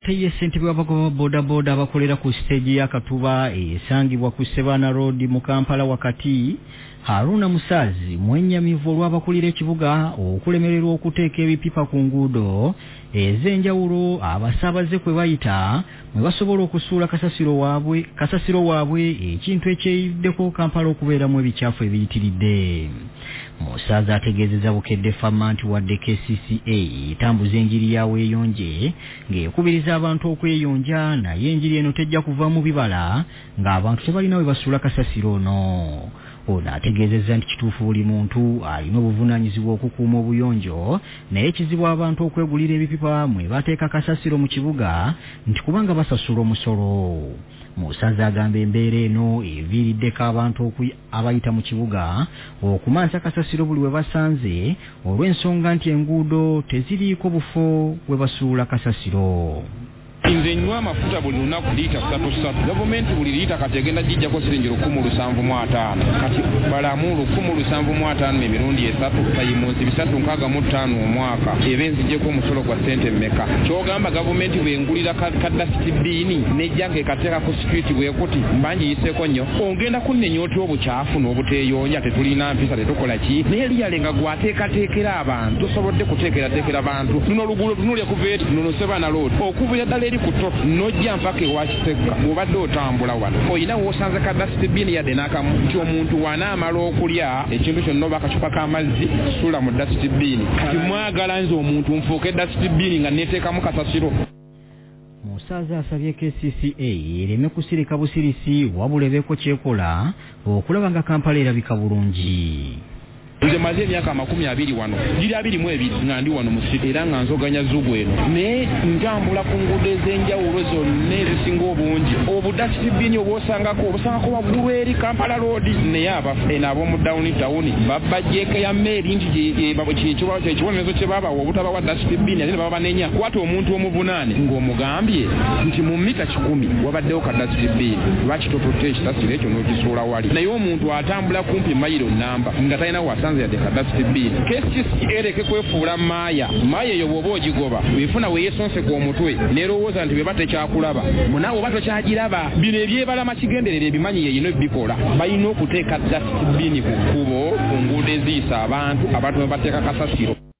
ye ssentebe w'abagoba bodaboda abakolera ku siteegi ya Katuba esangibwa ku Sebana Road mu Kampala wakati Haruna Musazi mwennyamivu olw'abakulira ekibuga okulemererwa okuteeka ebipipa ku nguudo ez'enjawulo abasaabaze kwe bayita mwe basobola okusuula kasasiro waabwe ekintu ekyeyiddeko Kampala okubeeramu ebicaafu ebiyitiridde. Musazi ategeezezza bukedde ffamma nti wadde KCCA etambuza enjiri ya weeyonje ng'ekubiriza abantu okweyonja naye enjiri eno tejja kuva mu bibala ng'abantu tebalina we basuula kasasiro ono. Ono ategeezezza nti kituufu buli muntu alina obuvunaanyizibwa okukuuma obuyonjo naye ekizibu abantu okwegulira ebipipa mwe bateeka kasasiro mu kibuga nti kubanga basasula omusolo. Musazi agamba embeera eno eviiriddeko abantu abayita mu kibuga okumansa kasasiro buli we basanze olw'ensonga nti enguudo teziriiko bufo we basuula kasasiro. Nze nywa amafuta buli lunaku liita 3 gavumenti buli liita kati egenda gijjako siringi 175 kati balamu 175 emirundi 3 kayimunsi 365 omwaka ebe nzijjeko omusolo gwa ssente mmeka kyogamba gavumenti bwengulira kadasiti bbiini nejjanga ekateeka ku street bwekuti mbanjiyiseeko nnyo ogenda kunnenya otya obukyafu n'obuteeyoonya tetulina mpisa tetukola ki naye liyalenga gwateekateekera abantu tosobodde kuteekerateekera abantu luno oluguudo tunulya kuveeti luno Sebana Road okuvuya ddala eri kuto nojja mpaka ewakiseka obadde otambula wano oyina w'osanze kadasiti bbiini yadde n'akamu nti omuntu wanaamala okulya ekintu kyonna oba akacupa k'amazzi sula mu dasiti bbiini kati mwagala nze omuntu nfuuke dasiti bbiini nga neeteekamu kasasiro. Musazi asabye KCCA ereme kusirika busirisi wabula ebeeko kyekola okulaba nga Kampala erabika bulungi. Nze maze emyaka 20 wano giri 22 nga ndi wano mu city era nga nzoganya zugu eno naye ntambula ku nguudo ez'enjawulo zonna ezisinga obungi obudasiti bbiini obwosangako waggulu eri Kampala Road naye abaffe ab'omu downtown babajjeeko ya mmeeri nti ekibonerezo kye babawa obutaba wa dasiti bbiini ate ne baba banenya kwata omuntu omuvunaane ng'omugambye nti mu mita 10 wabaddewo ka dasiti bbiini lwaki tototta ekisasiro ekyo n'okisuula wali naye omuntu atambula kumpi mayiro namba nga talina wasa yadde kadasiti bbiini KCCA ereke kwefuula maaya eyo bw'oba ogigoba weefuna weeyesonse ku omutwe neerowooza nti beba tekyakulaba munaawe oba tokyagiraba bino ebyebalama kigenderera ebimanyi yeyino ebikola balina okuteeka dasiti bbiini ku kkubo ku nguudo eziyisa abantu bateeka kasasiro.